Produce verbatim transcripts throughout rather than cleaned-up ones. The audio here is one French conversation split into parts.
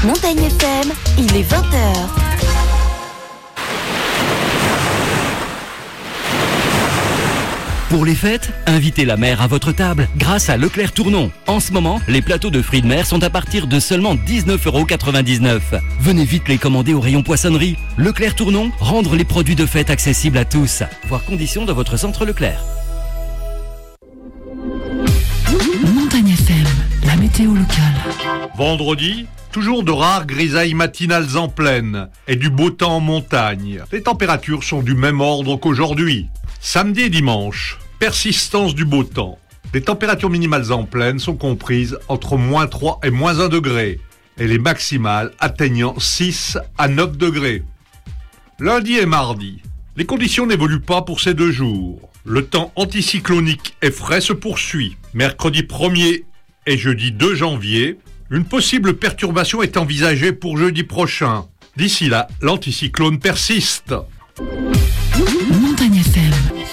Montagne F M, il est vingt heures. Pour les fêtes, invitez la mer à votre table grâce à Leclerc Tournon. En ce moment, les plateaux de fruits de mer sont à partir de seulement dix-neuf euros quatre-vingt-dix-neuf. Venez vite les commander au rayon poissonnerie. Leclerc Tournon, rendre les produits de fête accessibles à tous. Voir conditions dans votre centre Leclerc. Montagne F M, la météo locale. Vendredi, toujours de rares grisailles matinales en plaine et du beau temps en montagne. Les températures sont du même ordre qu'aujourd'hui. Samedi et dimanche, persistance du beau temps. Les températures minimales en plaine sont comprises entre moins trois et moins un degré et les maximales atteignant six à neuf degrés. Lundi et mardi, les conditions n'évoluent pas pour ces deux jours. Le temps anticyclonique et frais se poursuit. Mercredi premier et jeudi deux janvier, une possible perturbation est envisagée pour jeudi prochain. D'ici là, l'anticyclone persiste. Montagne F M.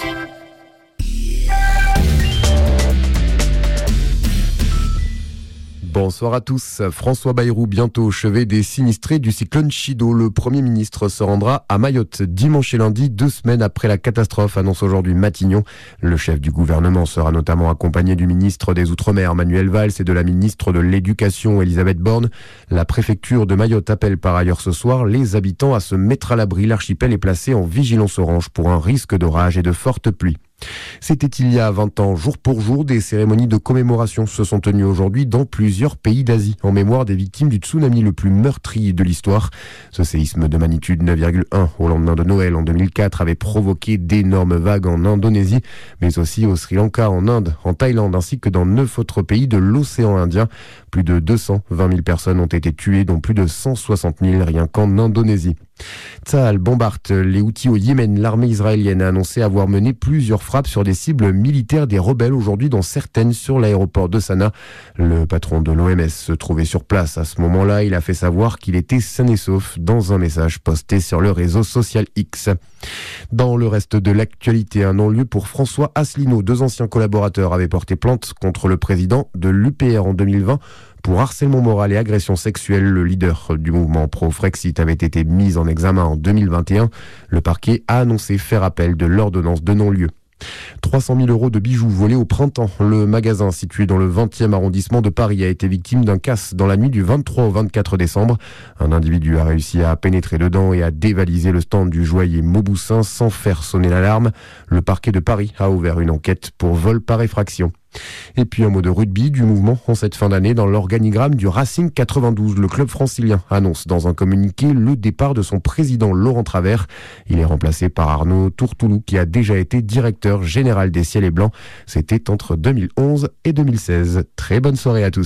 Bonsoir à tous. François Bayrou bientôt au chevet des sinistrés du cyclone Chido. Le Premier ministre se rendra à Mayotte dimanche et lundi, deux semaines après la catastrophe, annonce aujourd'hui Matignon. Le chef du gouvernement sera notamment accompagné du ministre des Outre-mer Manuel Valls et de la ministre de l'Éducation Elisabeth Borne. La préfecture de Mayotte appelle par ailleurs ce soir les habitants à se mettre à l'abri. L'archipel est placé en vigilance orange pour un risque d'orage et de fortes pluies. C'était il y a vingt ans, jour pour jour, des cérémonies de commémoration se sont tenues aujourd'hui dans plusieurs pays d'Asie, en mémoire des victimes du tsunami le plus meurtrier de l'histoire. Ce séisme de magnitude neuf virgule un au lendemain de Noël en deux mille quatre avait provoqué d'énormes vagues en Indonésie, mais aussi au Sri Lanka, en Inde, en Thaïlande, ainsi que dans neuf autres pays de l'océan Indien. Plus de deux cent vingt mille personnes ont été tuées, dont plus de cent soixante mille rien qu'en Indonésie. Tsahal bombarde les Houthis au Yémen. L'armée israélienne a annoncé avoir mené plusieurs frappes sur des cibles militaires des rebelles aujourd'hui, dont certaines sur l'aéroport de Sanaa. Le patron de l'O M S se trouvait sur place à ce moment-là. Il a fait savoir qu'il était sain et sauf dans un message posté sur le réseau social X. Dans le reste de l'actualité, un non-lieu pour François Asselineau. Deux anciens collaborateurs avaient porté plainte contre le président de l'U P R en deux mille vingt. Pour harcèlement moral et agression sexuelle, le leader du mouvement pro-Frexit avait été mis en examen en deux mille vingt et un. Le parquet a annoncé faire appel de l'ordonnance de non-lieu. trois cent mille euros de bijoux volés au printemps. Le magasin situé dans le vingtième arrondissement de Paris a été victime d'un casse dans la nuit du vingt-trois au vingt-quatre décembre. Un individu a réussi à pénétrer dedans et à dévaliser le stand du joaillier Mauboussin sans faire sonner l'alarme. Le parquet de Paris a ouvert une enquête pour vol par effraction. Et puis un mot de rugby du mouvement en cette fin d'année. Dans l'organigramme du Racing quatre-vingt-douze, le club francilien annonce dans un communiqué le départ de son président Laurent Travers. Il est remplacé par Arnaud Tourtoulou, qui a déjà été directeur général des Ciels et Blancs. C'était entre deux mille onze et deux mille seize. Très bonne soirée à tous.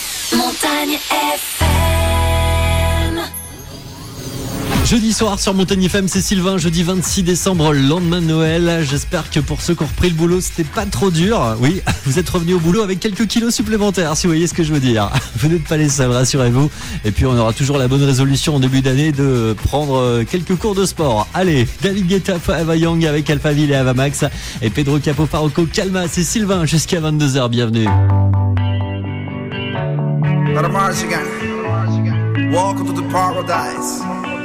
Montagne F M. Jeudi soir sur Montagne F M, c'est Sylvain, jeudi vingt-six décembre, lendemain de Noël. J'espère que pour ceux qui ont repris le boulot, c'était pas trop dur. Oui, vous êtes revenus au boulot avec quelques kilos supplémentaires, si vous voyez ce que je veux dire. Vous n'êtes pas les seuls, rassurez-vous. Et puis on aura toujours la bonne résolution en début d'année de prendre quelques cours de sport. Allez, David Guetta, Ava Young avec Alphaville et Ava Max. Et Pedro Capo Farroco, Calma, c'est Sylvain jusqu'à vingt-deux heures, bienvenue. Welcome to the paradise.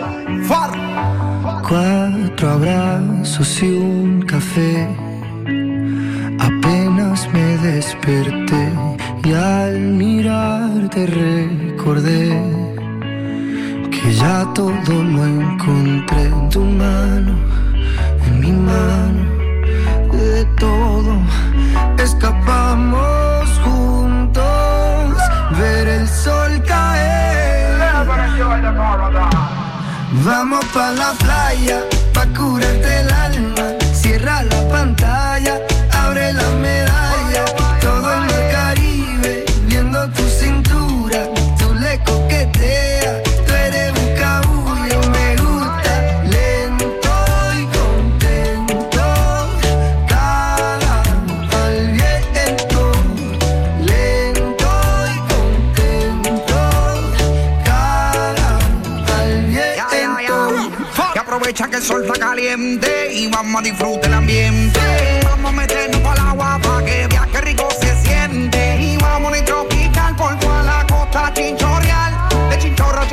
Cuatro abrazos y un café. Apenas me desperté y al mirarte recordé que ya todo lo encontré en tu mano, en mi mano. De todo escapamos juntos, ver el sol caer. Vamos pa' la playa, pa' curarte el alma. Cierra la pantalla, abre la medalla. Todo en el Caribe, viendo tu cintura. Tú le coqueteas, tú eres un cabullo. Me gusta lento y contento. Cada al viento, lento y contento. Cada al viento. Y aprovecha que el sol está caliente y vamos a disfrutar el ambiente. Vamos a meternos para el agua para que veas que rico se siente. Y vamos a tropical por toda la costa chinchorreal. De Chinchorro a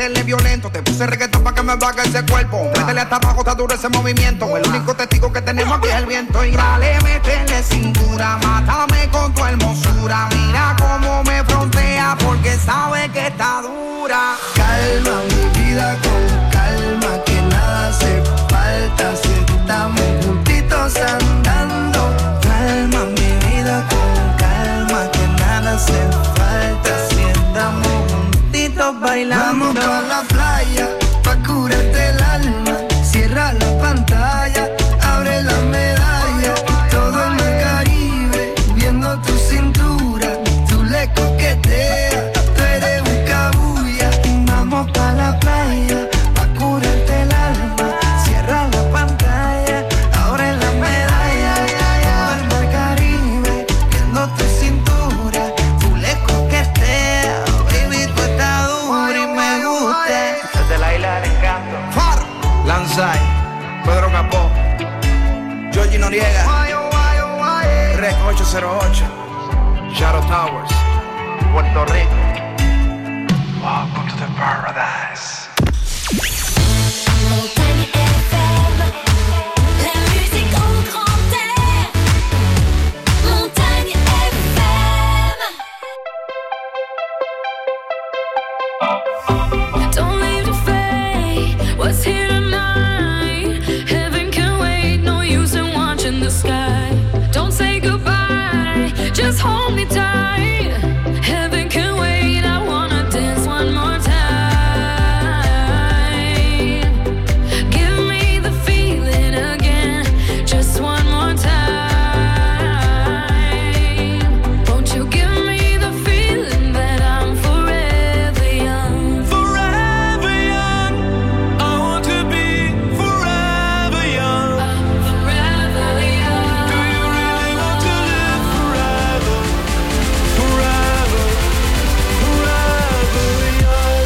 meterle violento. Te puse reggaetón pa' que me baje ese cuerpo. Métele hasta abajo, está duro ese movimiento. El único testigo que tenemos aquí es el viento. Y dale, métele cintura, mátame con tu hermosura. Mira cómo me frontea porque sabe que está dura. Calma mi vida con calma, que nada hace falta si estamos juntitos andando. Calma mi vida con calma, que nada hace falta si estamos juntitos bailando. Vamos pa' la playa, pa' curarte el alma. Cierra la pantalla, abre la medalla. Todo en el Caribe, viendo tu cintura. Tú le coqueteas, tú eres un cabulla. Vamos pa' la playa, pa' curarte el alma. Cierra la pantalla, abre la medalla. Todo en el Caribe, viendo tu cintura. Tú le coqueteas, baby, tú estás dura y me gusta. Desde la isla del encanto. Far, Lanzai, Pedro Capó, Georgie Noriega, Rec ocho cero ocho, Shadow Towers, Puerto Rico. Welcome to the paradise. Montagne F M, la musique en grand air. Montagne F M. Don't leave the fate, what's here tonight? Heaven can wait, no use in watching the sky. Don't say goodbye, just hold me tight. Heaven can wait, I wanna dance one more time. Give me the feeling again, just one more time. Won't you give me the feeling that I'm forever young? Forever young, I want to be forever young. I'm forever young. Do you really want to live forever? Forever, forever young.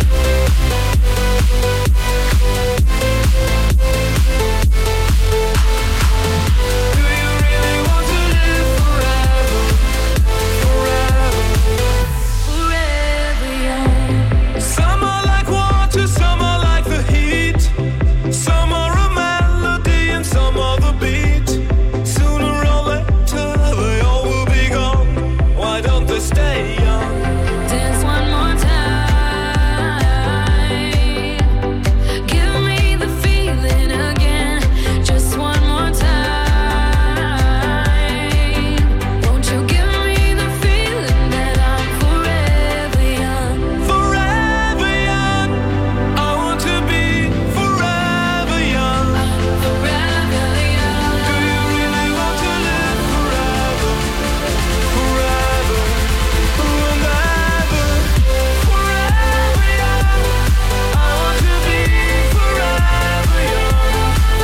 Do you really want to live forever? Forever. Forever young. Some are like water, some are like the heat. Some are a melody and some are the beat. Sooner or later they all will be gone. Why don't they stay young? Dance one more time. Give me the feeling again, just one more time. Won't you give me the feeling that I'm forever young? Forever young, I want to be forever young. Forever young. Do you really want to live forever? Forever, and ever. Forever young, I want to be forever young.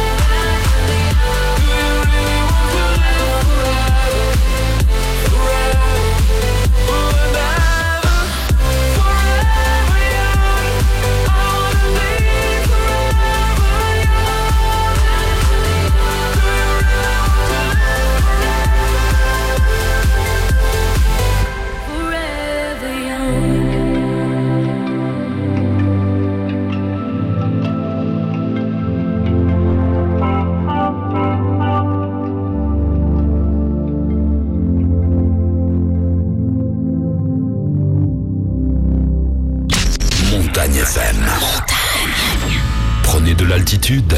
Do you really want to live forever? Forever, and ever. Forever young, I want to be forever young. Forever young. Montagne F M. Prenez de l'altitude.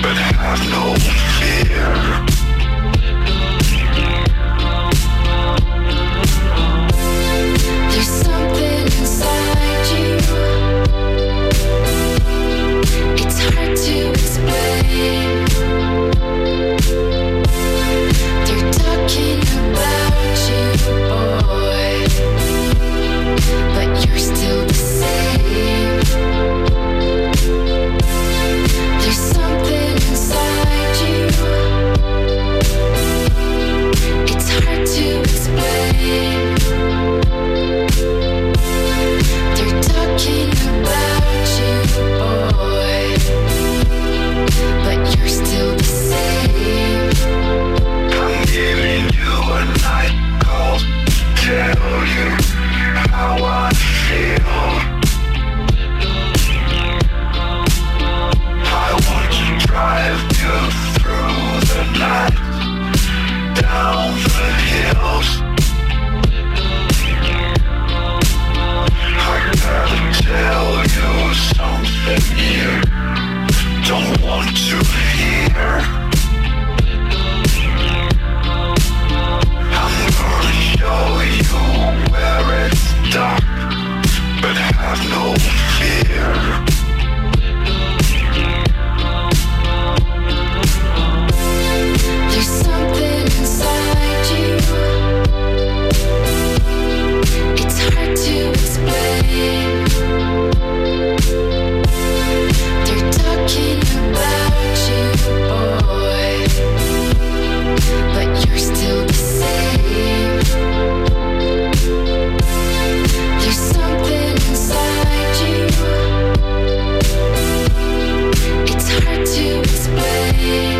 but have no fear. There's something inside you. It's hard to explain. They're talking about you, boy, but you're still the same. There's something inside you. It's hard to explain. They're talking about you, boy, but you're still the same. I'm giving you a night call to tell you how I feel. I want to drive you through the night, down the hills. I gotta tell you something you don't want to hear. I'm gonna show you where it's dark, but have no fear. There's something inside you. It's hard to explain. They're talking about you, boy, but you're still the same. There's something inside you. It's hard to explain.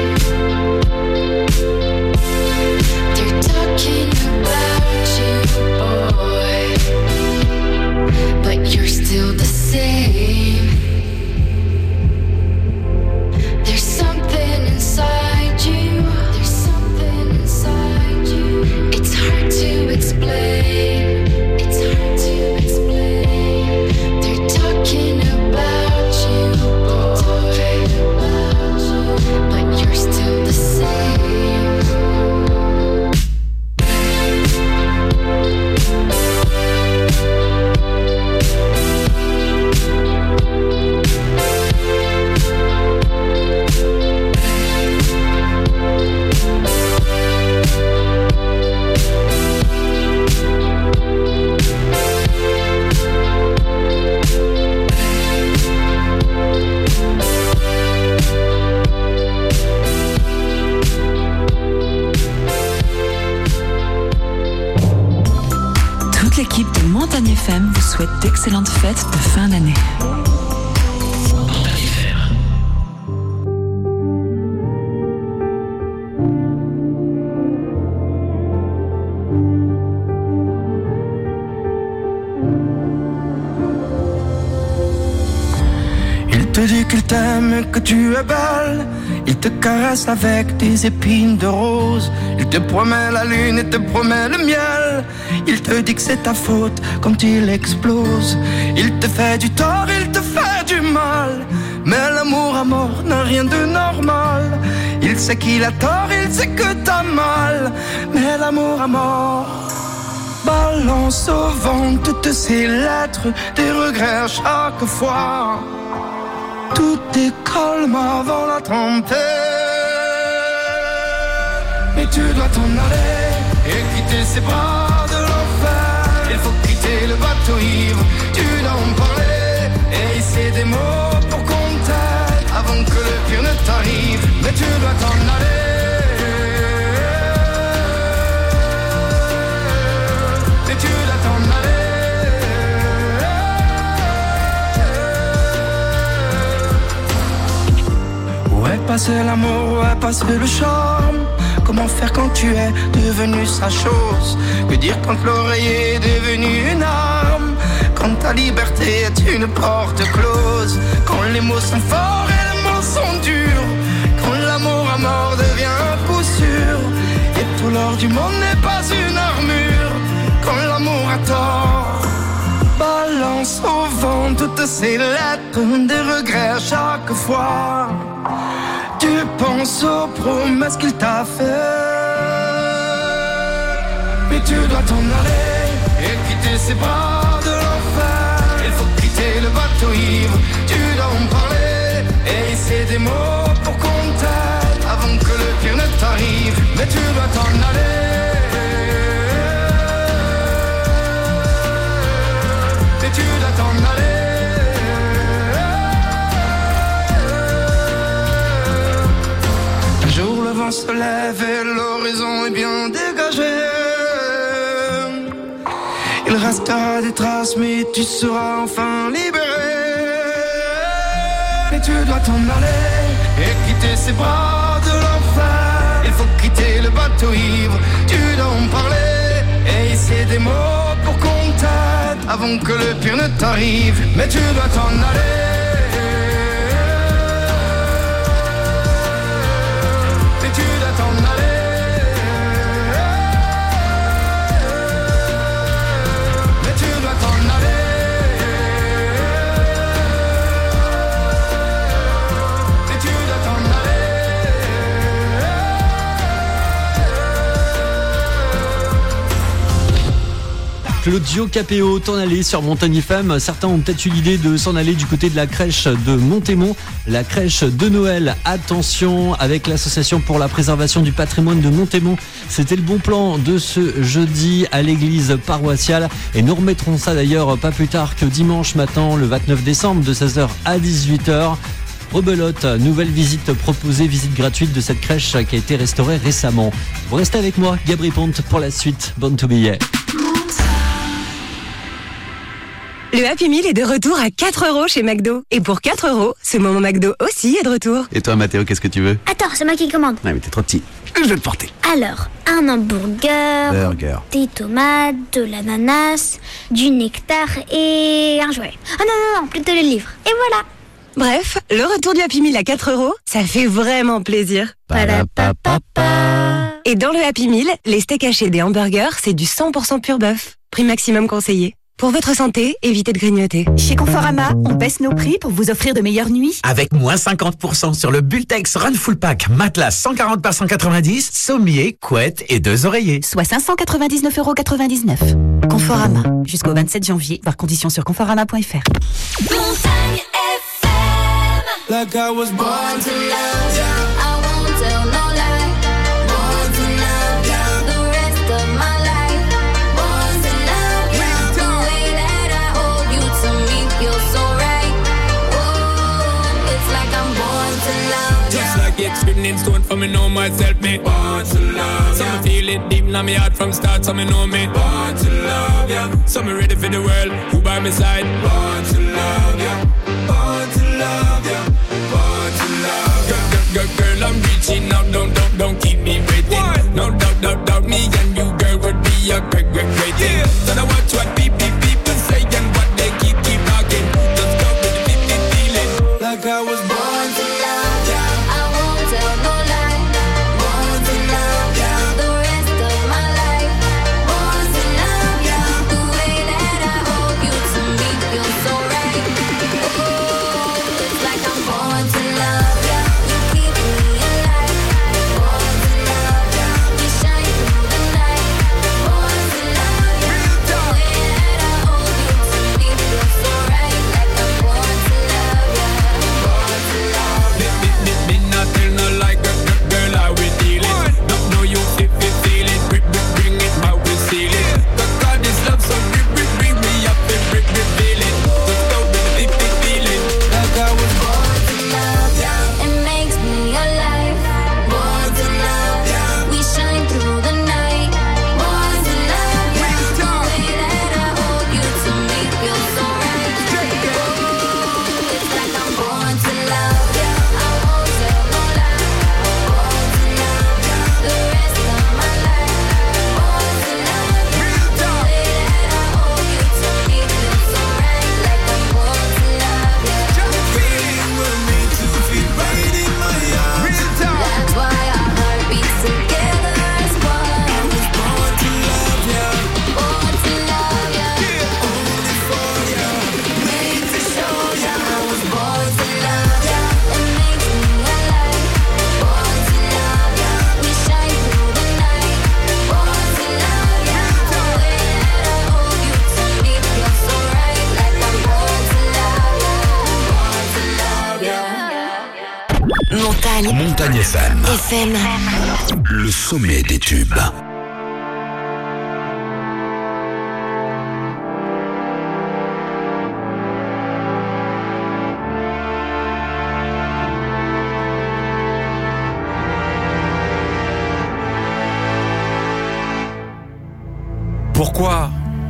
They're talking about you, boy, but you're still the same. There's something inside you. There's something inside you. It's hard to explain. It's hard to explain. They're talking about you, boy, but you're still the same. Toute l'équipe de Montagne F M vous souhaite d'excellentes fêtes de fin d'année. Il te dit qu'il t'aime, que tu es belle. Il te caresse avec des épines de rose. Il te promet la lune et te promet le miel. Il te dit que c'est ta faute quand il explose. Il te fait du tort, il te fait du mal. Mais l'amour à mort n'a rien de normal. Il sait qu'il a tort, il sait que t'as mal. Mais l'amour à mort balance au vent toutes ces lettres, des regrets à chaque fois. Tout est calme avant la tempête. Mais tu dois t'en aller et quitter ces bras de l'enfer. Il faut quitter le bateau ivre, tu dois en parler et hisser des mots pour qu'on t'aide avant que le pire ne t'arrive. Mais tu dois t'en aller. Mais tu dois t'en aller. Où est passé l'amour, où est passé le charme? Comment faire quand tu es devenu sa chose? Que dire quand l'oreiller est devenu une arme? Quand ta liberté est une porte close? Quand les mots sont forts et les mots sont durs? Quand l'amour à mort devient un coup sûr? Et tout l'or du monde n'est pas une armure? Quand l'amour a tort, balance au vent toutes ces lettres, des regrets à chaque fois. Tu pense aux promesses qu'il t'a fait. Mais tu dois t'en aller et quitter ses bras de l'enfer. Il faut quitter le bateau ivre, tu dois en parler et essayer des mots pour qu'on t'aide avant que le pire ne t'arrive. Mais tu dois t'en aller. Mais tu dois t'en aller. Un jour le vent se lève et l'horizon est bien dégagé. Il restera des traces mais tu seras enfin libéré. Mais tu dois t'en aller et quitter ses bras de l'enfer. Il faut quitter le bateau ivre, tu dois en parler et essayer des mots pour qu'on t'aide avant que le pire ne t'arrive. Mais tu dois t'en aller. Mais tu dois t'en aller. Mais tu dois t'en aller. Mais tu dois t'en aller. Claudio Capéo, t'en aller sur Montagne F M. Certains ont peut-être eu l'idée de s'en aller du côté de la crèche de Montémont, la crèche de Noël. Attention, avec l'association pour la préservation du patrimoine de Montémont, c'était le bon plan de ce jeudi à l'église paroissiale. Et nous remettrons ça d'ailleurs pas plus tard que dimanche matin, le vingt-neuf décembre, de seize heures à dix-huit heures. Rebelote, nouvelle visite proposée, visite gratuite de cette crèche qui a été restaurée récemment. Vous restez avec moi, Gabri Ponte, pour la suite. Bonne to be here. Le Happy Meal est de retour à quatre euros chez McDo. Et pour quatre euros, ce moment McDo aussi est de retour. Et toi, Mathéo, qu'est-ce que tu veux? Attends, c'est moi qui commande. Ouais, mais t'es trop petit. Je vais le porter. Alors, un hamburger, Burger. des tomates, de l'ananas, du nectar et un jouet. Ah non, non, non, plutôt le livre. Et voilà. Bref, le retour du Happy Meal à quatre euros, ça fait vraiment plaisir. Padapapapa. Et dans le Happy Meal, les steaks hachés des hamburgers, c'est du cent pour cent pur bœuf. Prix maximum conseillé. Pour votre santé, évitez de grignoter. Chez Conforama, on baisse nos prix pour vous offrir de meilleures nuits. Avec moins cinquante pour cent sur le Bultex Run Full Pack, matelas cent quarante par cent quatre-vingt-dix, sommier, couette et deux oreillers. Soit cinq cent quatre-vingt-dix-neuf euros quatre-vingt-dix-neuf. Conforama. Jusqu'au vingt-sept janvier. Voir conditions sur conforama point f r. Montagne F M. Like I was born to love ya. I won't tell no lie. Born to love ya. The rest of my life. Born to love ya. The way that I hold you to me feels so right. Oh, it's like I'm born to love ya. Just like it's written in stone for me know myself, me born to love ya. So me feel it deep in my heart from start, so me know me born to love ya. So me ready for the world, who by my side, born to love ya. Born to love ya. Born to love ya. Girl, girl, girl, I'm reaching out, don't, don't, don't keep me waiting. What? No doubt, doubt, doubt, me and you, girl, would be a great, great, great thing. Yeah. So now watch what people, people say and what they keep, keep talking. Just go with the beat, beat, feeling. Like I was born to love ya. I won't tell no lie. Born to love ya. The rest of my life. Born to love ya. The way that I hold you to me feels so right. Oh, it's like I'm born to love ya. You keep me alive. Born to love ya. You shine through the night. Born to love ya. The way that Montagne F M. F M. Le sommet des tubes. Pourquoi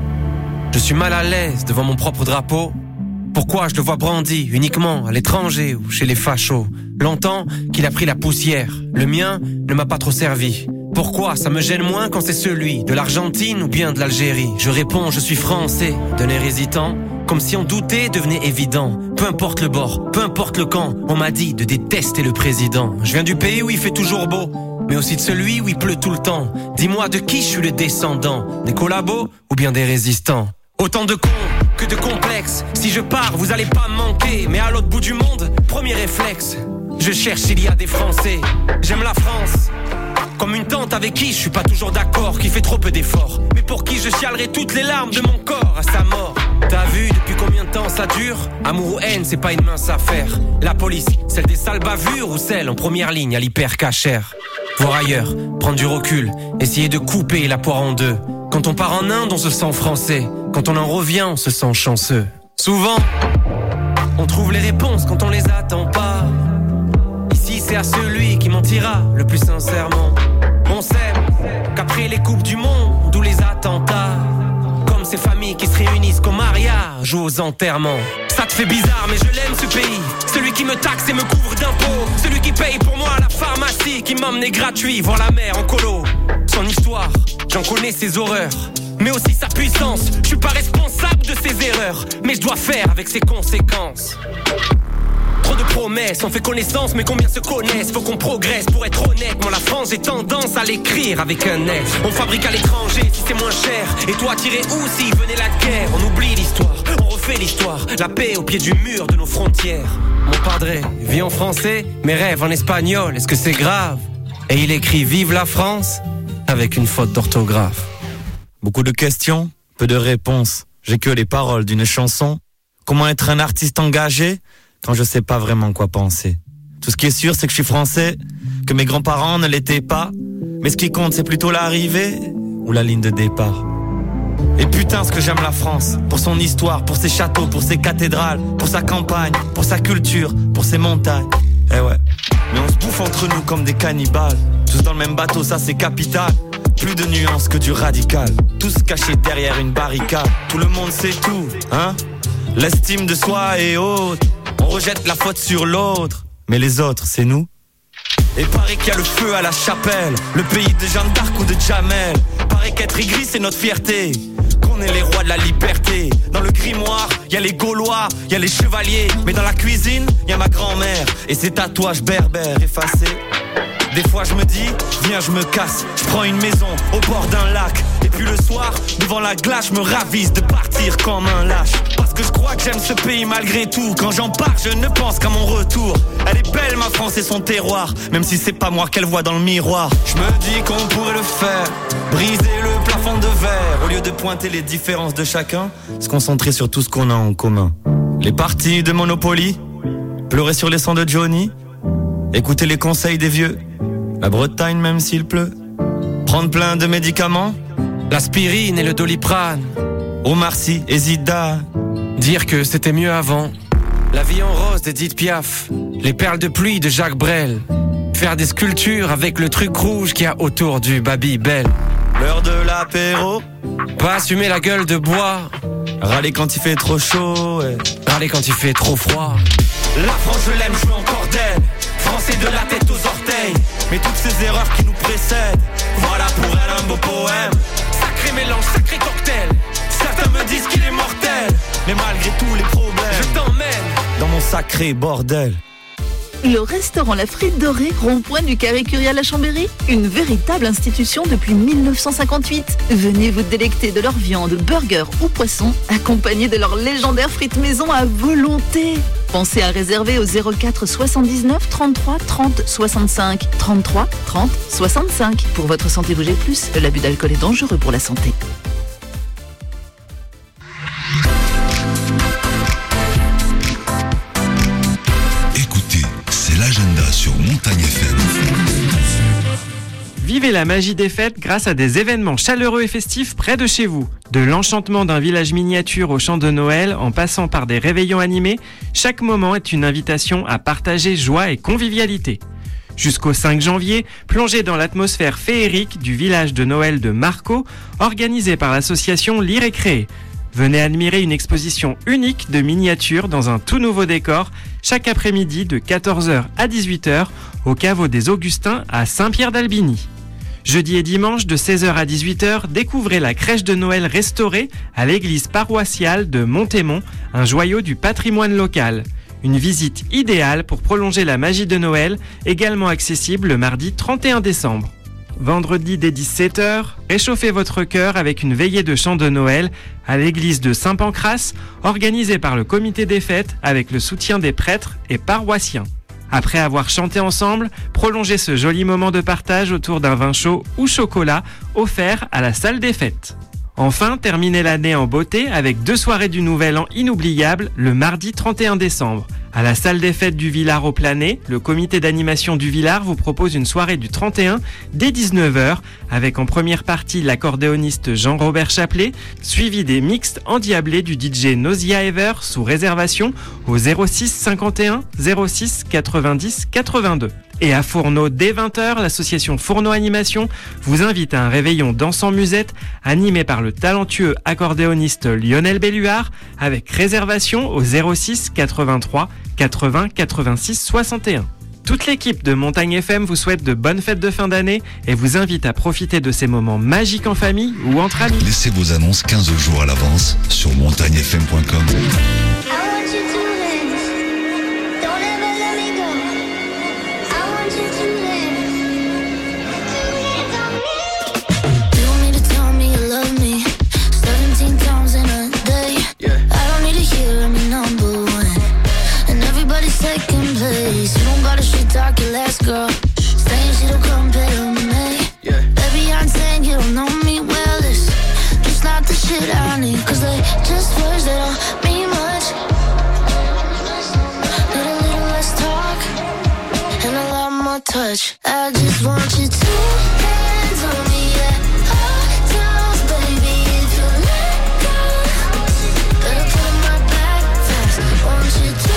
je suis mal à l'aise devant mon propre drapeau? Pourquoi je le vois brandi uniquement à l'étranger ou chez les fachos? Longtemps qu'il a pris la poussière, le mien ne m'a pas trop servi. Pourquoi ça me gêne moins quand c'est celui de l'Argentine ou bien de l'Algérie? Je réponds, je suis français, d'un air hésitant, comme si en douter devenait évident. Peu importe le bord, peu importe le camp, on m'a dit de détester le président. Je viens du pays où il fait toujours beau, mais aussi de celui où il pleut tout le temps. Dis-moi de qui je suis le descendant, des collabos ou bien des résistants? Autant de cons que de complexes. Si je pars, vous allez pas me manquer. Mais à l'autre bout du monde, premier réflexe, je cherche s'il y a des Français. J'aime la France, comme une tante avec qui je suis pas toujours d'accord, qui fait trop peu d'efforts, mais pour qui je chialerai toutes les larmes de mon corps à sa mort. T'as vu depuis combien de temps ça dure? Amour ou haine, c'est pas une mince affaire. La police, celle des sales bavures ou celle en première ligne à l'hyper cachère? Voir ailleurs, prendre du recul, essayer de couper la poire en deux. Quand on part en Inde, on se sent français. Quand on en revient, on se sent chanceux. Souvent, on trouve les réponses quand on les attend pas. Ici, c'est à celui qui mentira le plus sincèrement. On sait qu'après les coupes du monde ou les attentats, comme ces familles qui se réunissent qu'au mariage ou aux enterrements. Ça te fait bizarre, mais je l'aime ce pays. Celui qui me taxe et me couvre d'impôts. Celui qui paye pour moi à la pharmacie, qui m'emmenait gratuit voir la mer en colo. Son histoire, j'en connais ses horreurs, mais aussi sa puissance. Je suis pas responsable de ses erreurs, mais je dois faire avec ses conséquences. Trop de promesses, on fait connaissance, mais combien se connaissent? Faut qu'on progresse, pour être honnête. Moi la France, j'ai tendance à l'écrire avec un S. On fabrique à l'étranger si c'est moins cher. Et toi tirer où si venait la guerre? On oublie l'histoire, on refait l'histoire. La paix au pied du mur de nos frontières. Mon padré vit en français, mes rêves en espagnol. Est-ce que c'est grave? Et il écrit vive la France avec une faute d'orthographe. Beaucoup de questions, peu de réponses. J'ai que les paroles d'une chanson. Comment être un artiste engagé quand je sais pas vraiment quoi penser? Tout ce qui est sûr, c'est que je suis français, que mes grands-parents ne l'étaient pas. Mais ce qui compte, c'est plutôt l'arrivée ou la ligne de départ. Et putain, ce que j'aime la France, pour son histoire, pour ses châteaux, pour ses cathédrales, pour sa campagne, pour sa culture, pour ses montagnes. Eh ouais, mais on se bouffe entre nous comme des cannibales. Tous dans le même bateau, ça c'est capital. Plus de nuances que du radical. Tous cachés derrière une barricade. Tout le monde sait tout, hein? L'estime de soi est haute. On rejette la faute sur l'autre, mais les autres, c'est nous. Et paraît qu'il y a le feu à la chapelle, le pays de Jeanne d'Arc ou de Jamel. Paraît qu'être aigri, c'est notre fierté, qu'on est les rois de la liberté. Dans le grimoire, il y a les Gaulois, il y a les chevaliers. Mais dans la cuisine, il y a ma grand-mère et ses tatouages berbères effacés. Des fois je me dis, viens je me casse. Je prends une maison au bord d'un lac. Et puis le soir, devant la glace, je me ravise de partir comme un lâche. Parce que je crois que j'aime ce pays malgré tout. Quand j'en pars, je ne pense qu'à mon retour. Elle est belle ma France et son terroir, même si c'est pas moi qu'elle voit dans le miroir. Je me dis qu'on pourrait le faire, briser le plafond de verre. Au lieu de pointer les différences de chacun, se concentrer sur tout ce qu'on a en commun. Les parties de Monopoly, pleurer sur les sangs de Johnny, écouter les conseils des vieux, la Bretagne même s'il pleut, prendre plein de médicaments, l'aspirine et le Doliprane, Omar Sy et Zidane, dire que c'était mieux avant, la vie en rose d'Edith Piaf, les perles de pluie de Jacques Brel, faire des sculptures avec le truc rouge qu'il y a autour du Babybel. L'heure de l'apéro, pas assumer la gueule de bois, râler quand il fait trop chaud, ouais. Râler quand il fait trop froid. La France je l'aime, je veux encore d'elle, français de la tête aux orteils. Mais toutes ces erreurs qui nous précèdent, voilà pour elle un beau poème. Sacré mélange, sacré cocktail. Certains me disent qu'il est mortel, mais malgré tous les problèmes, je t'emmène dans mon sacré bordel. Le restaurant La Frite Dorée, rond-point du Carré-Curie à la Chambéry, une véritable institution depuis mille neuf cent cinquante-huit. Venez vous délecter de leur viande, burger ou poisson, accompagné de leur légendaire frites maison à volonté. Pensez à réserver au zéro quatre soixante-dix-neuf trente-trois trente soixante-cinq, trente-trois trente soixante-cinq. Pour votre santé, bougez plus. L'abus d'alcool est dangereux pour la santé. Écoutez, c'est l'agenda sur Montagne F Vivez la magie des fêtes grâce à des événements chaleureux et festifs près de chez vous. De l'enchantement d'un village miniature au chant de Noël, en passant par des réveillons animés, chaque moment est une invitation à partager joie et convivialité. Jusqu'au cinq janvier, plongez dans l'atmosphère féerique du village de Noël de Marco, organisé par l'association Lire et Créer. Venez admirer une exposition unique de miniatures dans un tout nouveau décor, chaque après-midi de quatorze heures à dix-huit heures au caveau des Augustins à Saint-Pierre-d'Albigny. Jeudi et dimanche de seize heures à dix-huit heures, découvrez la crèche de Noël restaurée à l'église paroissiale de Montémont, un joyau du patrimoine local. Une visite idéale pour prolonger la magie de Noël, également accessible le mardi trente et un décembre. Vendredi dès dix-sept heures, réchauffez votre cœur avec une veillée de chant de Noël à l'église de Saint-Pancrace, organisée par le comité des fêtes avec le soutien des prêtres et paroissiens. Après avoir chanté ensemble, prolongez ce joli moment de partage autour d'un vin chaud ou chocolat offert à la salle des fêtes. Enfin, terminez l'année en beauté avec deux soirées du Nouvel An inoubliables le mardi trente et un décembre. À la salle des fêtes du Villard au Planet, le comité d'animation du Villard vous propose une soirée du trente et un dès dix-neuf heures avec en première partie l'accordéoniste Jean-Robert Chaplet, suivi des mixtes endiablés du D J Nausea Ever sous réservation au zéro six cinquante et un zéro six quatre-vingt-dix quatre-vingt-deux. Et à Fourneau, dès vingt heures, l'association Fourneau Animation vous invite à un réveillon dansant musette animé par le talentueux accordéoniste Lionel Belluard avec réservation au zéro six quatre-vingt-trois quatre-vingts quatre-vingt-six soixante et un. Toute l'équipe de Montagne F M vous souhaite de bonnes fêtes de fin d'année et vous invite à profiter de ces moments magiques en famille ou entre amis. Laissez vos annonces quinze jours à l'avance sur montagne f m point com. Second place, you don't gotta shit talk your last girl. Saying she don't compare to me. Yeah. Baby, I'm saying you don't know me well. It's just not the shit I need. Cause they just words that don't mean much. Need a little less talk and a lot more touch. I just want you to hands on me, yeah. All times, baby, if you let go, better put on my back fast. Want you to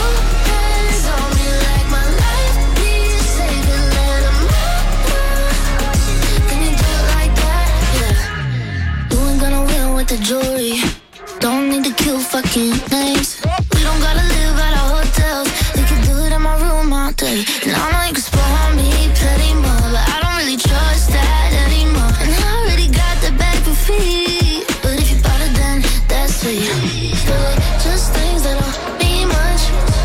the jewelry. Don't need to kill fucking names. We don't gotta live at our hotels. We can do it in my room all day. And I know you can spoil me plenty more, but I don't really trust that anymore. And I already got the bag for free. But if you bought it, then that's sweet. But just things that don't mean much.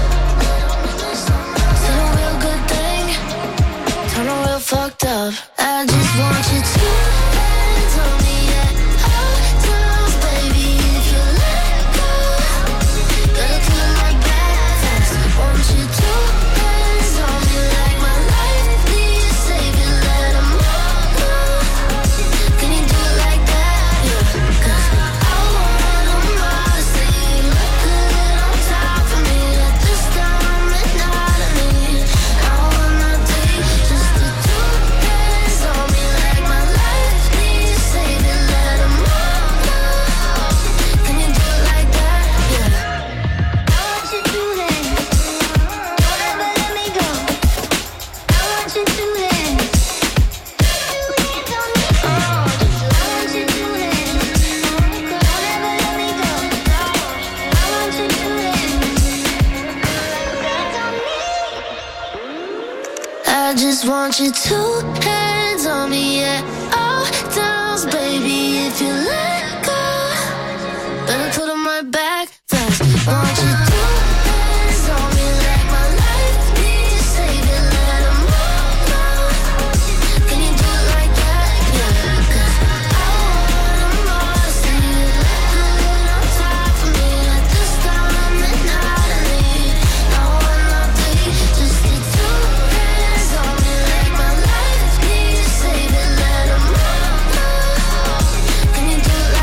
Said a real good thing, turn a real fucked up. I just want you to hands on me. I just want you two hands on me, yeah. All times, baby, if you let go, better put 'em right back fast. Want you two hands on me like my life needs saving. Let 'em know. Can you do it like that? Yeah, 'cause I want 'em all. See you look good on top of me at this time and night. I need no one not me, just the two hands on me like my life needs saving. Let 'em know. Can you do it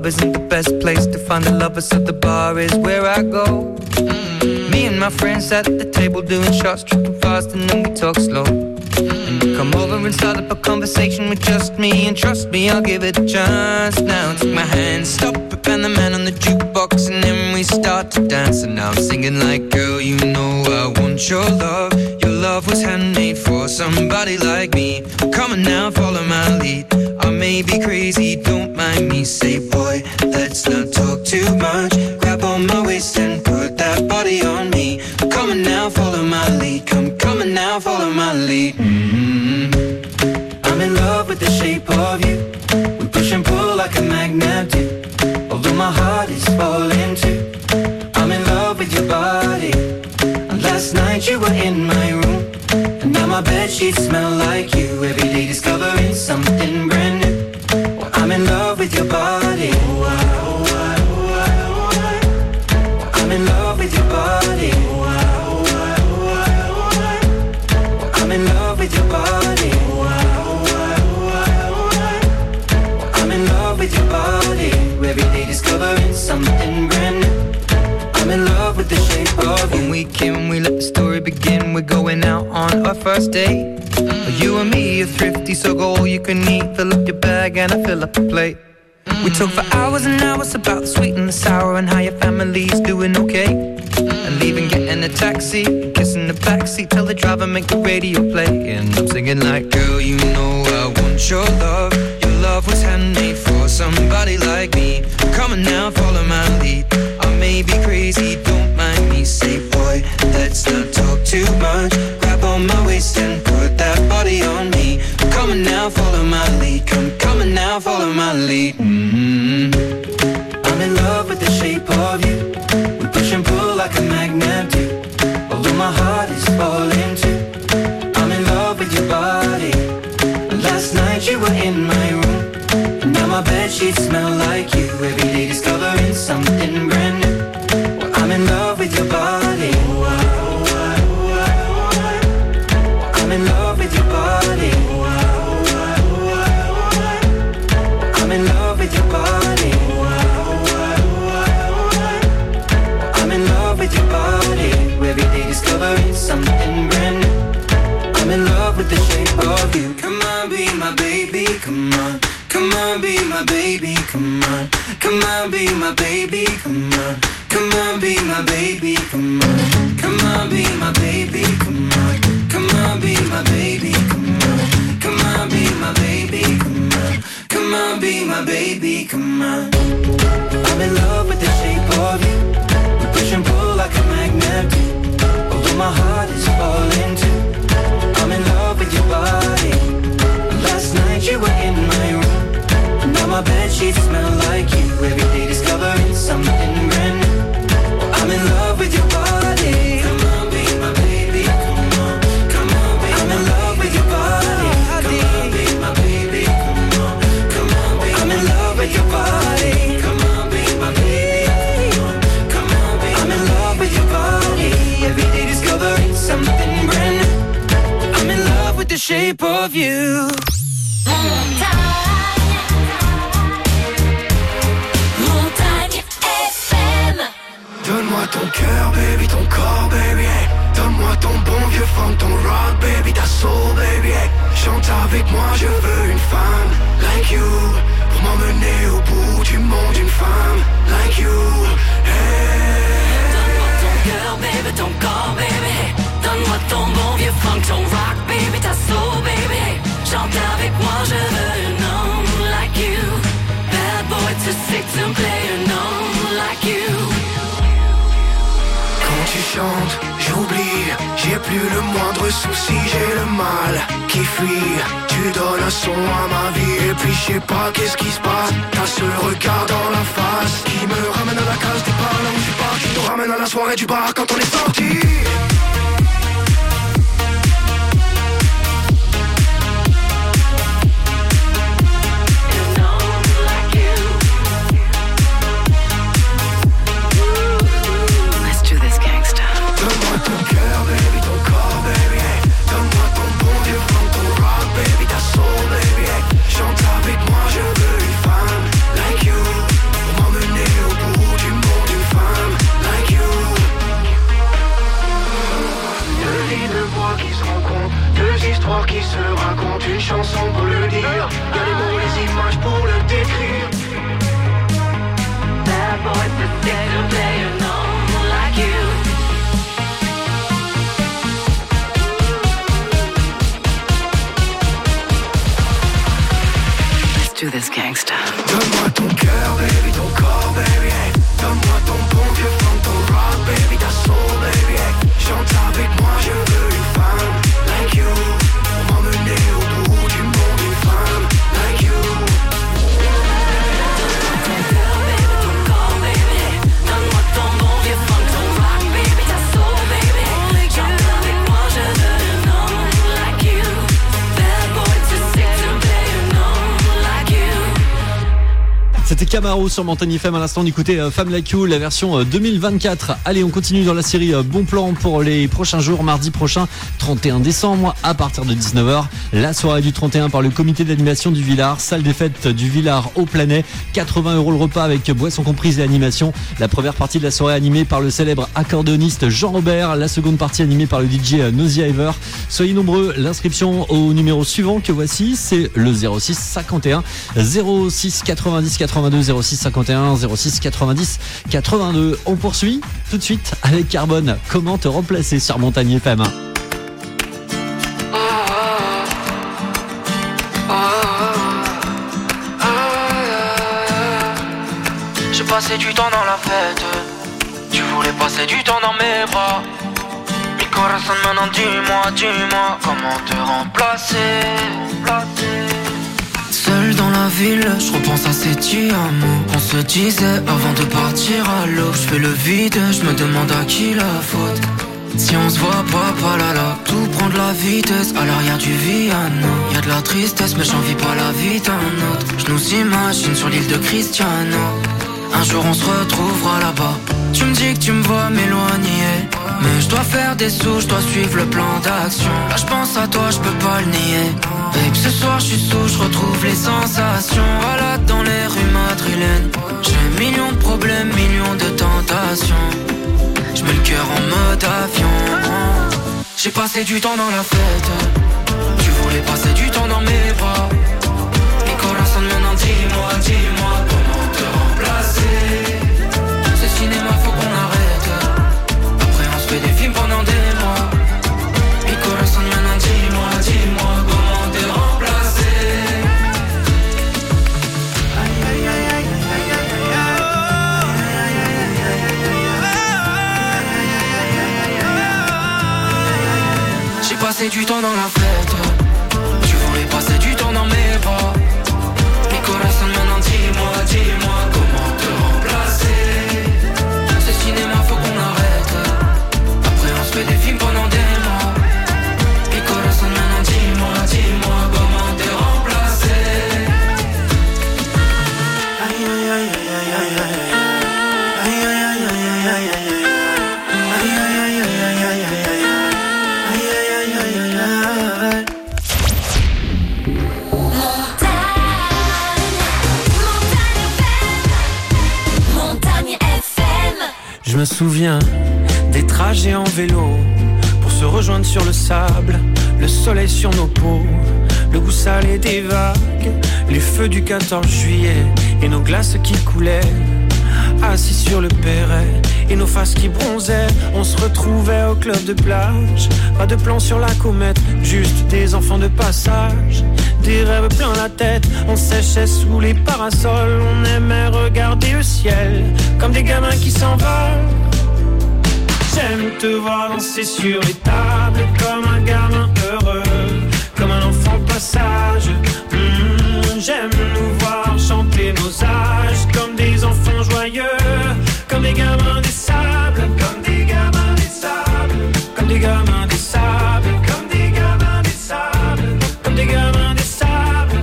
club isn't the best place to find the lovers, so the bar is where I go. Mm-hmm. Me and my friends sat at the table doing shots, tripping fast, and then we talk slow. And you come over and start up a conversation with just me, and trust me, I'll give it a chance. Now take my hand, stop it, and the man on the jukebox, and then we start to dance. And now I'm singing like, girl, you know I want your love. Your love was handmade for somebody like me. Come on now, follow my lead. I may be crazy, don't mind me. Say, boy, let's not talk too much. Grab on my waist and put that body on me. Come on now, follow my lead. Come, come on now, follow my lead. Mm-hmm. I'm in love with the shape of you. We push and pull like a magnet do. Although my heart is falling too. I'm in love with your body. And last night you were in my room, and now my bedsheets smell like you. Every day discovering something brand new. Well, I'm in love with your body. Oh, I, oh, I, oh, I, oh, I. I'm in love with your body. Oh, I, oh, I, oh, I, oh, I. Well, I'm in love with your body. Oh, I, oh, I, oh, I, oh, I. I'm in love with your body. Every day discovering something brand new. I'm in love with the shape of you. When we came, we let the story begin. We're going out on our first date. Mm-hmm. You and me are thrifty, so go all you can eat. Fill up your bag and I fill up the plate. Mm-hmm. We talk for hours and hours about the sweet and the sour, and how your family's doing okay. Mm-hmm. And leaving, getting a taxi, kissing the backseat, tell the driver make the radio play. And I'm singing like, girl, you know I want your love. Your love was handmade for somebody like me. Come on now, follow my lead. I may be crazy, don't mind me. Say, boy, let's not talk too much. Grab on my waist and put that body on me. Come on now, follow my lead. Come, come on now, follow my lead. Mm-hmm. I'm in love with the shape of you. We push and pull like a magnet do. Although my heart is falling too. I'm in love with your body. And last night you were in my room, and now my bedsheets smell like you. Every day discovering something brand new. Well, I'm in love with your body. Oh, I, oh, I, oh, I, oh, I. I'm in love with your body. Oh, I, oh, I, oh, I, oh, I. I'm in love with your body. Oh, I, oh, I, oh, I, oh, I. I'm in love with your body. Every day discovering something brand new. I'm in love with the shape of you. Come on, be my baby, come on. Come on, be my baby, come on. Come on, be my baby, come on. Come on, be my baby, come on. Come on, be my baby, come on. Come on, be my baby, come on. Come on, be my baby, come on. Come on, be my baby, come on. I'm in love with the shape of you. We push and pull like a magnet do. Although my heart is falling too. I'm in love with your body. Last night you were in my room, now my bedsheets smell like you. Every day discovering something brand new. Well, I'm in love with your body. Come on, be my baby. Come on, come on, be I'm in love with your body. Come on, be my baby. Come on, come on, be I'm in love with your body. Come on, be my baby. Come on, come on, be I'm in love with your body. Every day discovering something brand new. I'm in love with the shape of you. Donne-moi ton cœur, baby, ton corps, baby, hey. Donne-moi ton bon vieux funk, ton rock, baby, ta soul, baby, hey. Chante avec moi, je veux une femme like you, pour m'emmener au bout du monde, une femme like you, hey. Donne-moi ton cœur, baby, ton corps, baby, hey. Donne-moi ton bon vieux funk, ton rock, baby, ta soul, baby, hey. Chante avec moi, je veux un homme like you. Bad boy to sick to play an homme like you. Quand tu chantes, j'oublie, j'ai plus le moindre souci, j'ai le mal qui fuit. Tu donnes un son à ma vie et puis je sais pas qu'est-ce qui se passe. T'as ce regard dans la face qui me ramène à la case départ, là où je suis parti, nous ramène à la soirée du bar quand on est sorti. Donne-moi ton cœur, baby, ton corps, baby, hey. Donne-moi ton bon vieux funk, ton rock, baby, ta soul, baby, hey. Chante avec moi, je veux une femme like you. gangsta. Donne-moi ton cœur, baby, ton corps, baby, hey. Donne-moi ton bon vieux funk, ton rock, baby, ta soul, baby, hey. Chante avec moi, je veux une femme like you. Pour m'emmener au bout du monde, une femme like you. Ton cœur, baby, ton corps, baby, hey. Donne-moi ton bon vieux funk, ton rock, baby, ta soul, baby, hey. Chante avec moi, je veux un homme like you. Bad boy too sick to play an homme like you. C'était Camaro sur Montagne F M à l'instant, on écoutait euh, Femme Like You, la version euh, deux mille vingt-quatre. Allez, on continue dans la série euh, Bon Plan pour les prochains jours. Mardi prochain, trente et un décembre, à partir de dix-neuf heures, la soirée du trente et un par le comité d'animation du Villard, salle des fêtes du Villard au Planet. quatre-vingts euros le repas avec boissons comprises et animation. La première partie de la soirée animée par le célèbre accordéoniste Jean Robert, la seconde partie animée par le D J Nosy Iver. Soyez nombreux, l'inscription au numéro suivant que voici, c'est le zéro six cinquante et un zéro six quatre-vingt-dix quatre-vingt-deux, zéro six cinquante et un zéro six quatre-vingt-dix quatre-vingt-deux. On poursuit tout de suite avec Carbone. Comment te remplacer sur Montagne F M? J'ai passé du temps dans la fête. Tu voulais passer du temps dans mes bras. Mi corazon, maintenant dis-moi, dis-moi comment te remplacer. Seul dans la ville, je repense à ces petits amours. On se disait avant de partir à l'eau. Je fais le vide, je me demande à qui la faute. Si on se voit pas, pas là là. Tout prend de la vitesse à l'arrière du Viano. Y'a de la tristesse mais j'en vis pas la vie d'un autre. Je nous imagine sur l'île de Cristiano. Un jour on se retrouvera là-bas. Tu me dis que tu me vois m'éloigner, mais je dois faire des sous, je dois suivre le plan d'action. Là je pense à toi, je peux pas le nier. Babe, ce soir je suis sous, je retrouve les sensations. Balade dans les rues madrilènes. J'ai millions de problèmes, millions de tentations. Je mets le cœur en mode avion. J'ai passé du temps dans la fête. Tu voulais passer du temps dans mes bras. Mi corazon, maintenant dis-moi, dis-moi comment te remplacer. Ce cinéma faut qu'on arrête. Après on se fait des films pendant des mois. Mi corazon, maintenant dis-moi, dis-moi comment te remplacer. Aïe aïe aïe aïe aïe aïe aïe. J'ai passé du temps dans la fête. Tu voulais passer du temps dans mes bras. Mi corazon, maintenant dis-moi, dis-moi comment te remplacer. Ce cinéma faut qu'on arrête. Après on se fait des films pendant des mois. Mi corazon, maintenant dis-moi, dis-moi comment te remplacer. Aïe aïe aïe aïe aïe aïe. Aïe aïe aïe aïe aïe aïe aïe. Aïe aïe aïe aïe aïe aïe aïe. Aïe aïe aïe aïe aïe aïe. Je me souviens des trajets en vélo pour se rejoindre sur le sable, le soleil sur nos peaux, le goût salé des vagues, les feux du quatorze juillet et nos glaces qui coulaient. Assis sur le perret et nos faces qui bronzaient, on se retrouvait au club de plage. Pas de plan sur la comète, juste des enfants de passage. Des rêves plein la tête, on séchait sous les parasols. On aimait regarder le ciel comme des gamins qui s'envolent. J'aime te voir danser sur les tables comme un gamin heureux, comme un enfant passage. Mmh, j'aime nous voir chanter nos âges comme des enfants joyeux, comme des gamins des sables, comme des gamins des sables, comme des gamins des sables, comme des gamins des sables, comme des gamins des sables.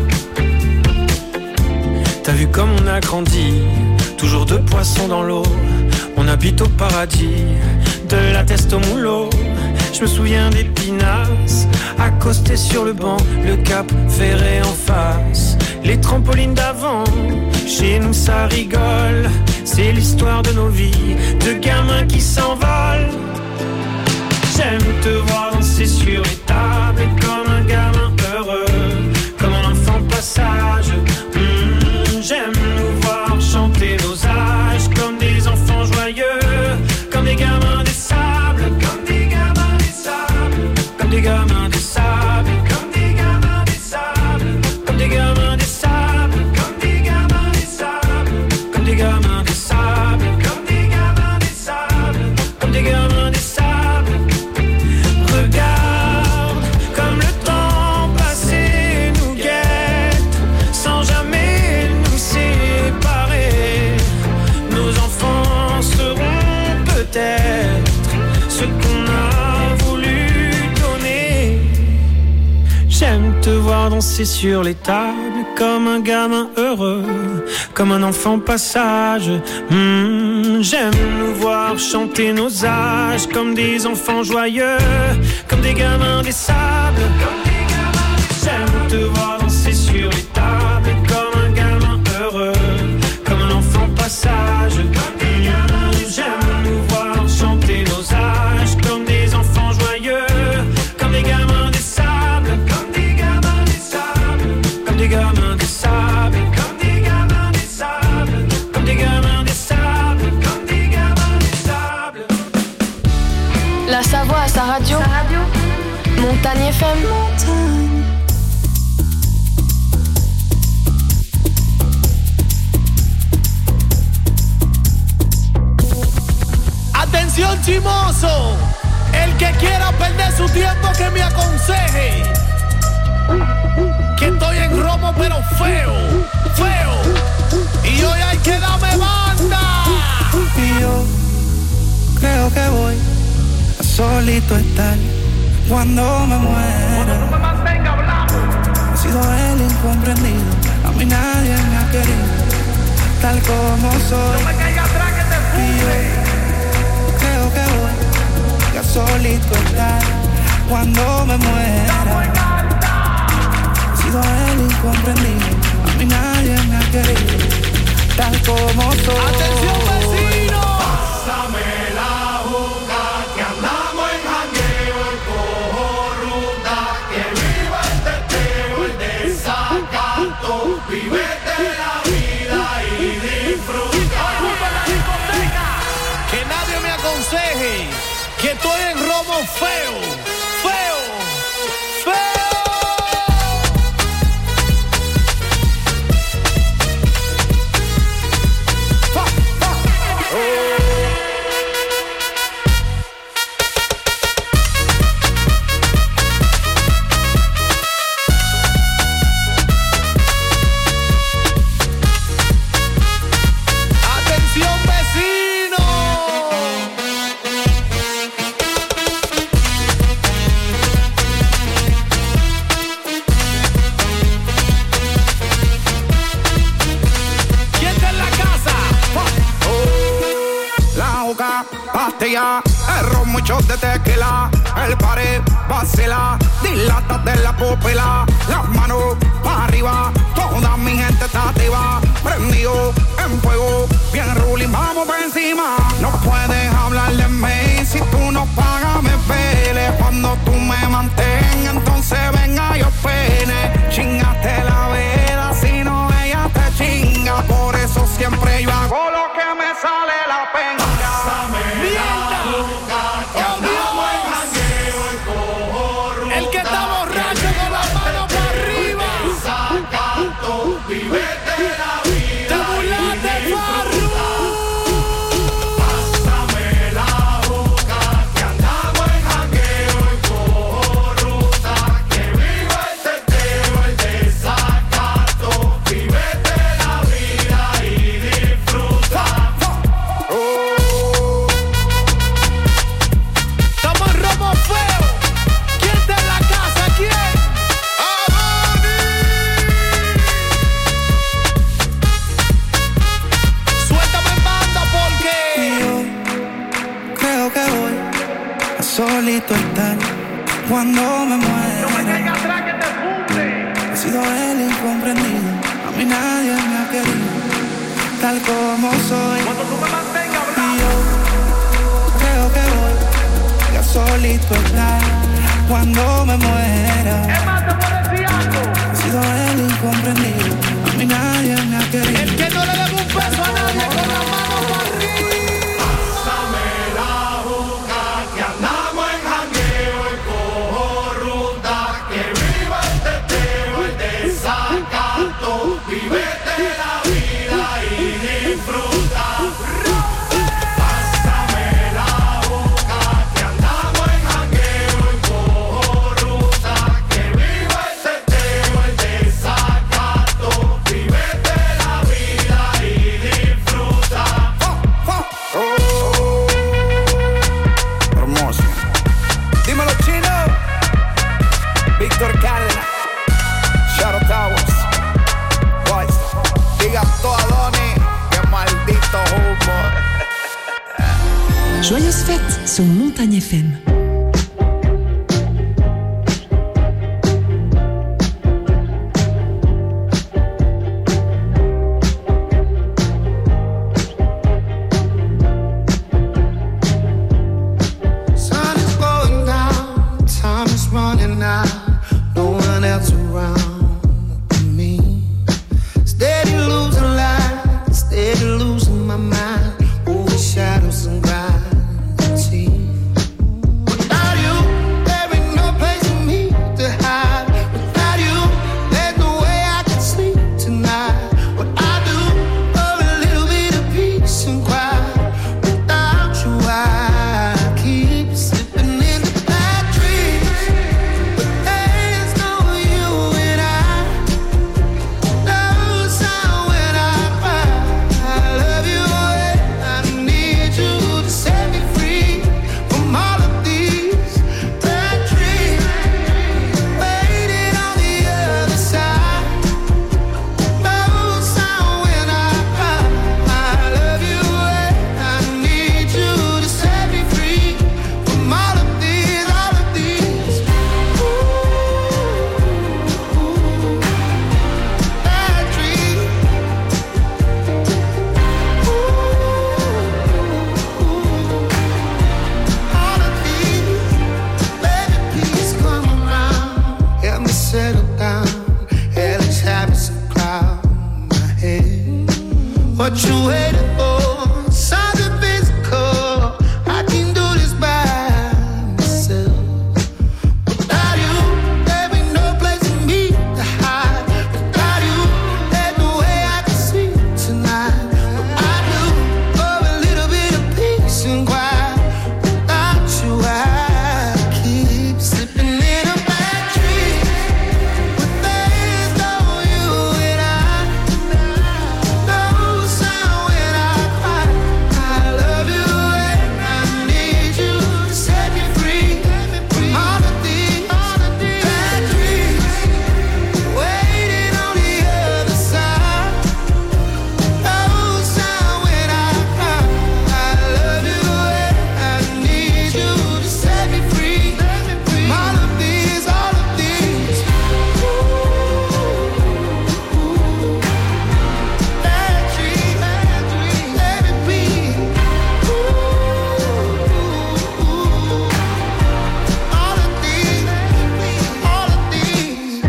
T'as vu comme on a grandi, toujours deux poissons dans l'eau. On habite au paradis, de la teste au moulot. Je me souviens des pinasses, accostés sur le banc, le cap ferré en face, les trampolines d'avant. Chez nous ça rigole, c'est l'histoire de nos vies, de gamins qui s'envolent. J'aime te voir danser sur les tables comme un gamin heureux, comme un enfant passage. Mmh, j'aime nous voir chanter nos âges comme des enfants joyeux, comme des gamins des sables, comme des gamins des sables, comme des gamins des sables, comme des gamins des sables, comme des gamins des sables, comme des J'aime te voir danser sur les tables comme un gamin heureux, comme un enfant passage. Mmh, j'aime nous voir chanter nos âges comme des enfants joyeux, comme des gamins des sables. J'aime te voir danser sur les tables comme un gamin heureux, comme un enfant passage. J'aime nous voir chanter nos âges comme des enfants joyeux, comme des gamins des sables, comme des gamins des sables, comme des gamins des sables, comme des gamins des sables, comme des gamins des sables, comme des gamins des sables. La Savoie à sa radio, sa radio. Montagne F M. Montagne. Atención chimoso, el que quiera perder su tiempo que me aconseje, que estoy en romo pero feo, feo, y hoy hay que darme banda. Y yo creo que voy a solito estar cuando me muera. He sido el incomprendido, a mí nadie me ha querido, tal como soy. No me caiga atrás que te fui. Creo que voy a solito estar cuando me muera. He sido el incomprendido, a mí nadie me ha querido, tal como soy. ¡Atención, vecino! Pásame la juca, que andamos en jangueo, el cojo ruta, que viva el teteo, el desacato, vívete la vida y disfruta. Que nadie me aconseje que estoy en romo feo, feo, feo. Fa, fa. Oh. Atención vecino. ¿Quién está en la casa? La juca, pastilla, el ron, muchos de tequila, el pared, vacila, dilata de la pupila, las manos para arriba, toda mi gente está activa, prendido en fuego, bien ruling, vamos por encima. No puedes hablar de mí si tú no pagas, me pele, cuando tú me mantengas, entonces venga yo pene, chingate la vela, si no ella te chinga, por eso siempre yo hago lo que me sale la pena. El que está borracho con las manos para arriba. Te burlaste, Farru. Pásame la boca, que andamos en jangueo y cojo ruta, que viva el teteo, el desacato, vívete la vida y disfruta. Estamos en romo feo. ¿Quién está en la casa? ¿Quién? Suéltame en banda porque Yo creo que voy a solito estar cuando me muera. No me caiga atrás que te funde. He sido el incomprendido, a mí nadie me ha querido, tal como soy. Cuando tú me mantengas hablando. Y yo creo que voy a solito estar cuando me muera. Es más, te puedo decir algo. He sido el incomprendido, a mí nadie me ha querido. El que no le debe un peso a nadie con la mano para arriba. Pásame la boca, que andamos en jangueo y cojo ruta, que viva el teteo, el desacato, vívete la vida y disfruta. Pásame la boca, que andamos en jangueo y cojo ruta, que viva el teteo. Joyeuses fêtes sur Montagne F M. Sun is going down, time is running out, no one else around me. Steady losing light, steady losing my mind, over shadows and gravity. Without you, there ain't no place for me to hide. Without you, there's no way I can sleep tonight. What I do for a little bit of peace and quiet. Without you, I keep slipping into bad dreams. But there's no you and I. No sound when I cry. I love you and I need you to set me free from all of these bad dreams. Waiting on the other side. No sound when I cry. I love you and I need you to set me free from all of these, all of these. Bad dreams. All of these. Baby, please come around. Help me settle down. Hellish habits of cloud my head. What you waiting for? Something physical. I can do this by myself. Without you, there ain't no place for me to hide. Without you, there's no way I can sleep tonight. What I do for a little bit of peace and quiet. Without you, I keep slipping in a bad dream. But there's no you and I. No sound when I cry. I love you and I need you to set me free from all of these bad dreams. Waiting on the other side. No sound when I cry. I love you and I need you to set me free from all of these, all of these bad dreams. Let it be. All of these, all of these.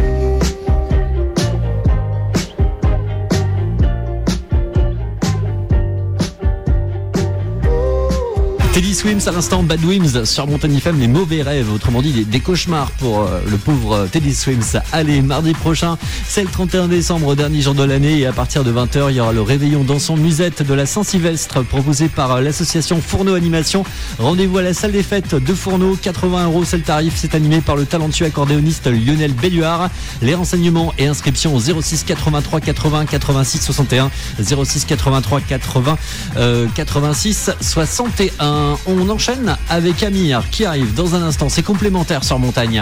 Teddy Swims à l'instant, Bad Dreams sur Montagne F M, les mauvais rêves, autrement dit des, des cauchemars pour euh, le pauvre Teddy Swims. Allez, mardi prochain, c'est le trente et un décembre, dernier jour de l'année, et à partir de vingt heures, il y aura le réveillon dans son musette de la Saint-Sylvestre proposé par euh, l'association Fourneau Animation. Rendez-vous à la salle des fêtes de Fourneau, quatre-vingts euros c'est le tarif, c'est animé par le talentueux accordéoniste Lionel Belluard. Les renseignements et inscriptions au zéro six quatre-vingt-trois quatre-vingts quatre-vingt-six soixante et un, zéro six quatre-vingt-trois quatre-vingts euh, quatre-vingt-six soixante et un. On enchaîne avec Amir qui arrive dans un instant, c'est complémentaire sur Montagne.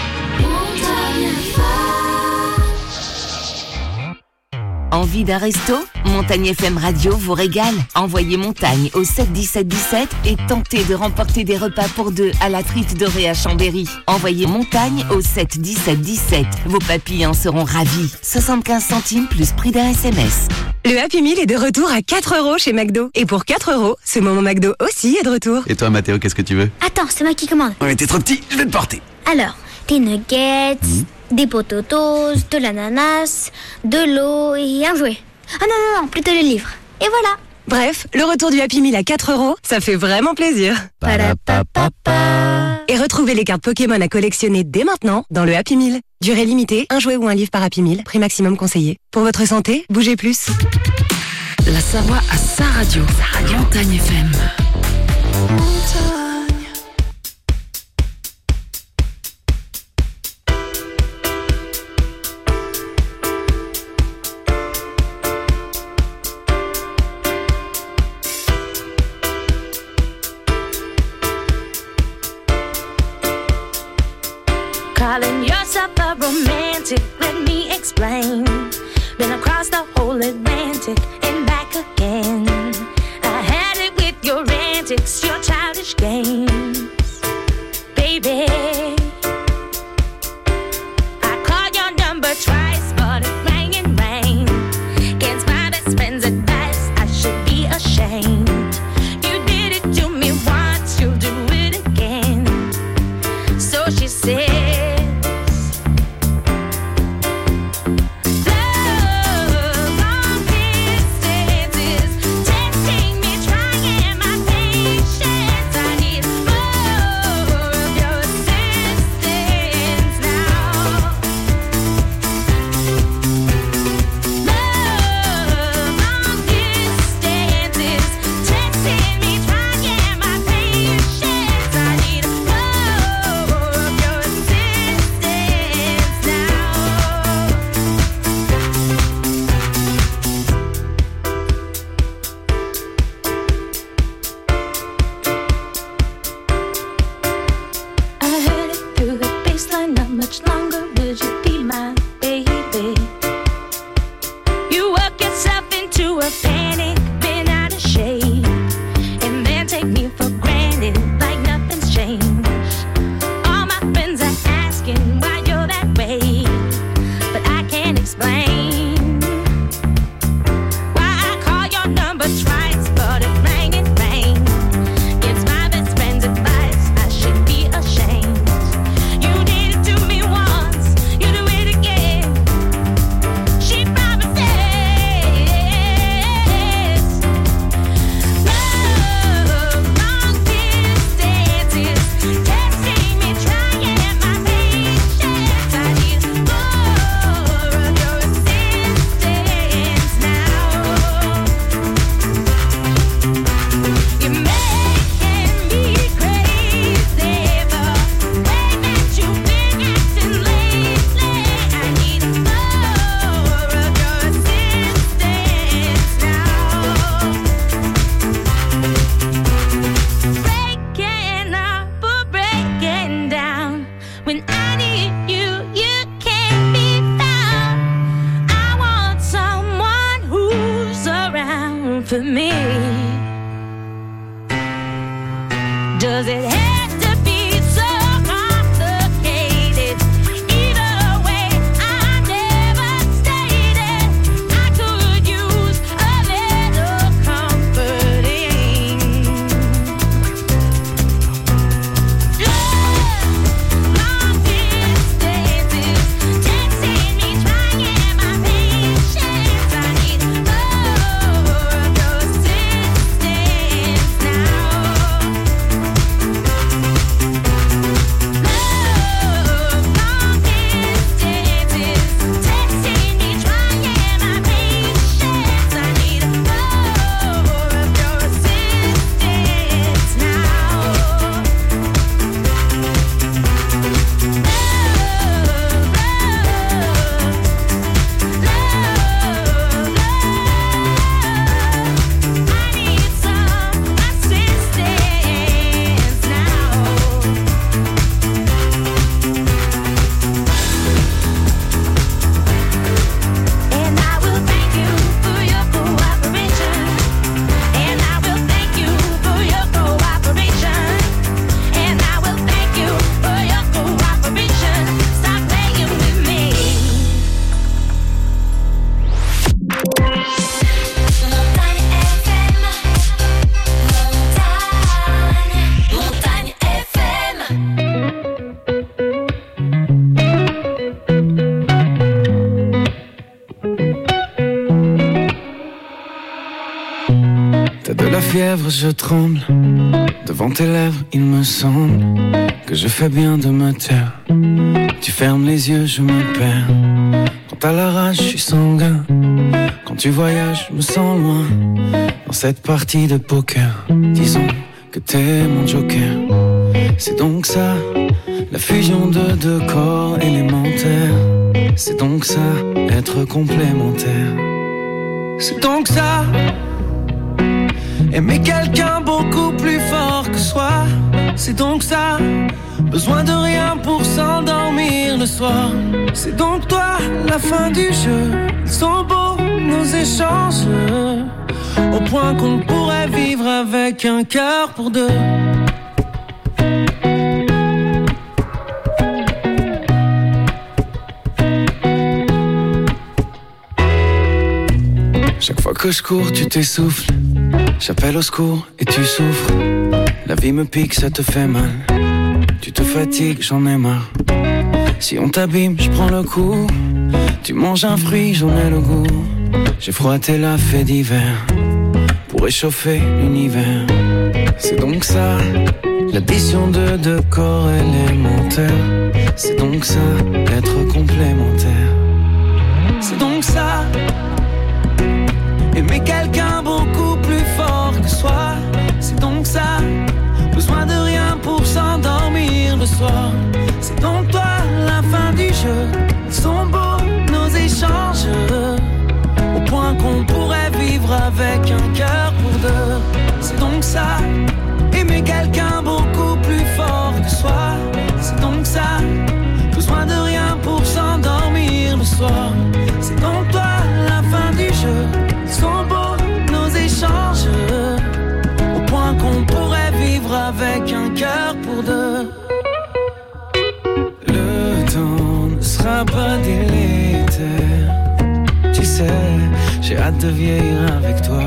Envie d'un resto? Montagne F M Radio vous régale. Envoyez Montagne au sept dix-sept dix-sept et tentez de remporter des repas pour deux à la Truite Dorée à Chambéry. Envoyez Montagne au sept dix-sept dix-sept. Vos papilles en seront ravis. soixante-quinze centimes plus prix d'un S M S. Le Happy Meal est de retour à quatre euros chez McDo. Et pour quatre euros, ce moment McDo aussi est de retour. Et toi, Mathéo, qu'est-ce que tu veux? Attends, c'est moi qui commande. Ouais, t'es trop petit, je vais te porter. Alors, des nuggets, des potatoes, de l'ananas, de l'eau et un jouet. Ah non, non, non, plutôt le livre. Et voilà. Bref, le retour du Happy Meal à quatre euros, ça fait vraiment plaisir. Et retrouvez les cartes Pokémon à collectionner dès maintenant dans le Happy Meal. Durée limitée, un jouet ou un livre par Happy Meal, prix maximum conseillé. Pour votre santé, bougez plus. La Savoie à sa radio. Sa radio. Montagne F M. Calling yourself a romantic, let me explain. Been across the whole Atlantic and back again. I had it with your end. antics, your childish games, baby. I called your number twice, but it rang and rang. Against my best friend's advice, I should be ashamed. You did it to me once, you'll do it again. So she said. Does it have to be so complicated? Either way, I never stated I could use a little comforting. Love, long distances, texting me, trying my patience. I need more of your assistance now. Fièvre, je tremble devant tes lèvres, il me semble que je fais bien de me taire. Tu fermes les yeux, je me perds. Quand t'as la rage, je suis sanguin. Quand tu voyages, je me sens loin. Dans cette partie de poker, disons que t'es mon joker. C'est donc ça, la fusion de deux corps élémentaires. C'est donc ça, être complémentaire. C'est donc ça, aimer quelqu'un beaucoup plus fort que soi. C'est donc ça, besoin de rien pour s'endormir le soir. C'est donc toi, la fin du jeu. Ils sont beaux nos échanges, au point qu'on pourrait vivre avec un cœur pour deux. Chaque fois que je cours, tu t'essouffles. J'appelle au secours et tu souffres. La vie me pique, ça te fait mal. Tu te fatigues, j'en ai marre. Si on t'abîme, je prends le coup. Tu manges un fruit, j'en ai le goût. J'ai froid, t'es la fée d'hiver pour réchauffer l'univers. C'est donc ça, l'addition de deux corps élémentaires. C'est donc ça, être complémentaire. C'est donc ça, aimer quelqu'un beaucoup plus fort que soi. C'est donc ça, besoin de rien pour s'endormir le soir. C'est donc toi, la fin du jeu. Ils sont beaux nos échanges, au point qu'on pourrait vivre avec un cœur pour deux. C'est donc ça, aimer quelqu'un beaucoup plus fort que soi. C'est donc ça, besoin de rien pour s'endormir le soir. C'est donc toi, la fin du jeu. Ils sont beaux nos échanges, au point qu'on pourrait vivre avec un cœur pour deux. Le temps ne sera pas délétère. Tu sais, j'ai hâte de vieillir avec toi.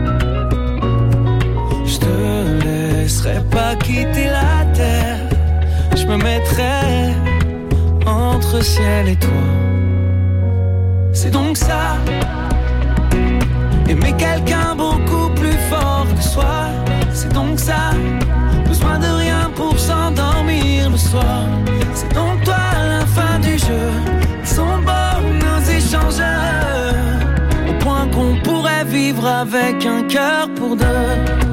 Je te laisserai pas quitter la terre. Je me mettrai entre ciel et toi. C'est donc ça, aimer quelqu'un beaucoup plus fort que soi. C'est donc ça, besoin de rien pour s'endormir le soir. C'est donc toi, la fin du jeu. Ils sont beaux nos échanges, au point qu'on pourrait vivre avec un cœur pour deux.